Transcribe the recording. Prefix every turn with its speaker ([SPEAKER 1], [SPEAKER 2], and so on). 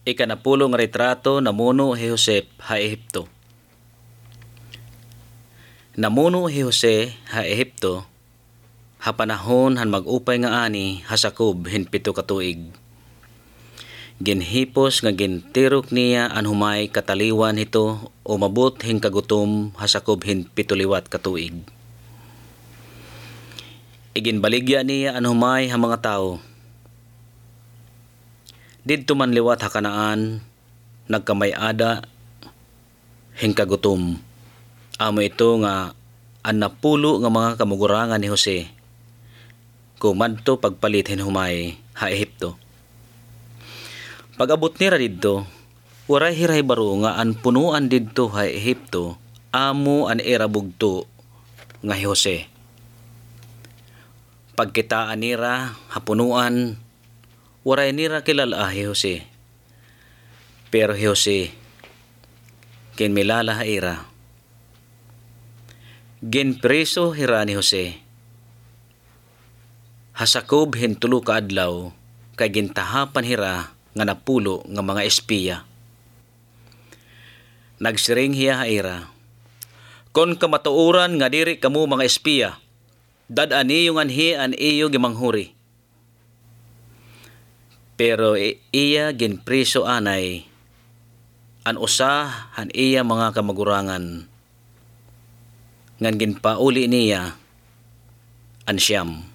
[SPEAKER 1] Ikanapulong retrato namuno si Jose ha Ehipto. Namuno si Jose ha Ehipto ha panahon han mag-upay nga ani hasakob hin 7 ka tuig. Ginhipos nga gintirok niya an humay kataliwan hito o mabot hin kagutom hasakob hin 7 liwat ka tuig. Iginbaligya niya an humay ha mga tao. Didto man liwat ha Kanaan nagkamay-ada hin kagutom. Amo ito nga an napulo nga mga kamugurangan ni Jose kumadto pagpalit hin humay ha Ehipto. Pag-abot nira didto, waray hiray baro nga an punuan didto ha Ehipto amo an era bugto nga hi Jose. Pagkitaan nira ha punuan, waray nira kilala hi Jose. Pero hi Jose kinmilala ha ira. Ginpreso hira ni Jose. Hasakob hin 3 ka adlaw kay gintahapan hira nga napulo nga mga espiya. Nagsiring hiya ha ira. Kon kamatuoran nga diri kamo mga espiya, dad-ani yung anhi an iyo gimanghuri. Pero iya ginpreso anay an usa han iya mga kamagurangan ngan ginpauli niya an siyam.